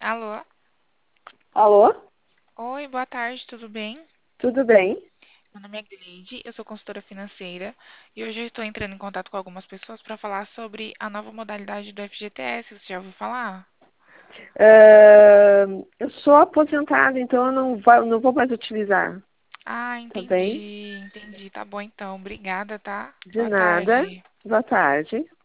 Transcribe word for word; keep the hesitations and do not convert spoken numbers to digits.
Alô? Alô? Oi, boa tarde, tudo bem? Tudo bem? Meu nome é Gleide, eu sou consultora financeira e hoje eu estou entrando em contato com algumas pessoas para falar sobre a nova modalidade do F G T S. Você já ouviu falar? Ah, eu sou aposentada, então eu não, vai- não vou mais utilizar, Ah, tá bem? entendi, entendi. Tá bom então, obrigada, tá? De Boa nada. tarde. Boa tarde.